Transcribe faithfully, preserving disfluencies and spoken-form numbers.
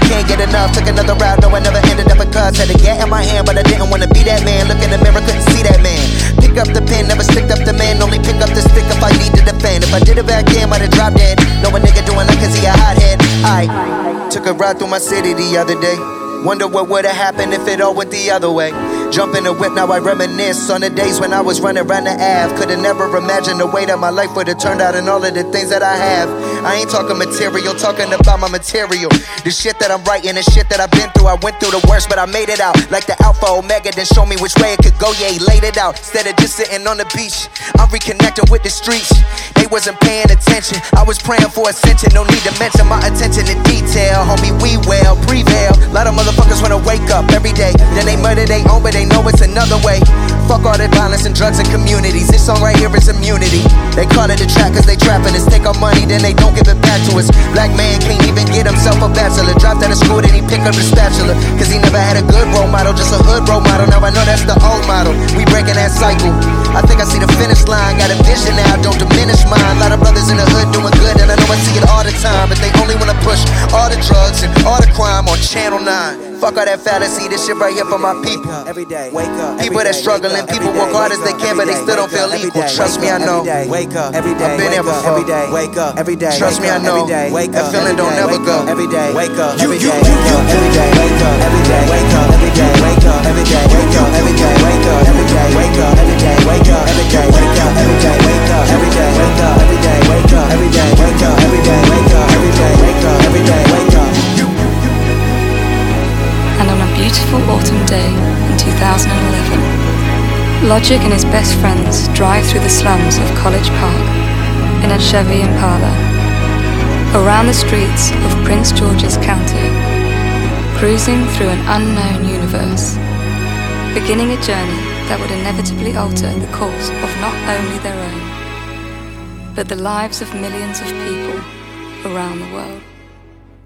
can't get enough. Took another route, no I never ended up a cuz. Had a gat in my hand, but I didn't wanna be that man. Look in the mirror, couldn't see that man. Pick up the pen, never stick up the man. Only pick up the stick if I need to defend. If I did it back then, might have dropped dead. Know a nigga doing that cause he a hothead. I took a ride through my city the other day. Wonder what would've happened if it all went the other way. Jump in the whip, now I reminisce on the days when I was running around the Ave. Could've never imagined the way that my life would've turned out and all of the things that I have. I ain't talking material, talking about my material. The shit that I'm writing, the shit that I've been through. I went through the worst, but I made it out. Like the Alpha Omega, then show me which way it could go, yeah, he laid it out. Instead of just sitting on the beach, I'm reconnecting with the streets. They wasn't paying attention, I was praying for ascension. No need to mention my attention to detail. Homie, we well, prevail. A lot of motherfuckers wanna wake up every day, then they murder they own, but they know it's another way. Fuck all that violence and drugs and communities. This song right here is immunity. They call it a trap cause they trapping us. Take our money, then they don't give it back to us. Black man can't even get himself a bachelor. Dropped out of school, then he pick up his spatula. Cause he never had a good role model, just a hood role model. Now I know that's the old model. We breaking that cycle. I think I see the finish line. Got a vision now, don't diminish mine. A lot of brothers in the hood doing good, and I know I see it all the time. But they only wanna push all the drugs and all the crime on Channel nine. Fuck all that fallacy, this shit right here for my people. Every day, wake up. People that struggling, people work hard as they can, but they still don't feel equal. Trust me, I know. Wake up. Every day, I've been there before. Every day, wake up. Every day, trust me, I know. That feeling don't never go. Every day, wake up. Every day, wake up. Every day, wake up. Every day, wake up. Every day, wake up. Every day, wake up. Every day, wake up. Every day, wake up. Every day, wake up. Every day, wake up. Every day, wake up. Every day, wake up. Every day, wake up. Every day, wake up. Every day, wake up. Every day, wake up. Every day, wake up. And on a beautiful autumn day in two thousand eleven, Logic and his best friends drive through the slums of College Park in a Chevy Impala, around the streets of Prince George's County, cruising through an unknown universe, beginning a journey that would inevitably alter the course of not only their own, but the lives of millions of people around the world.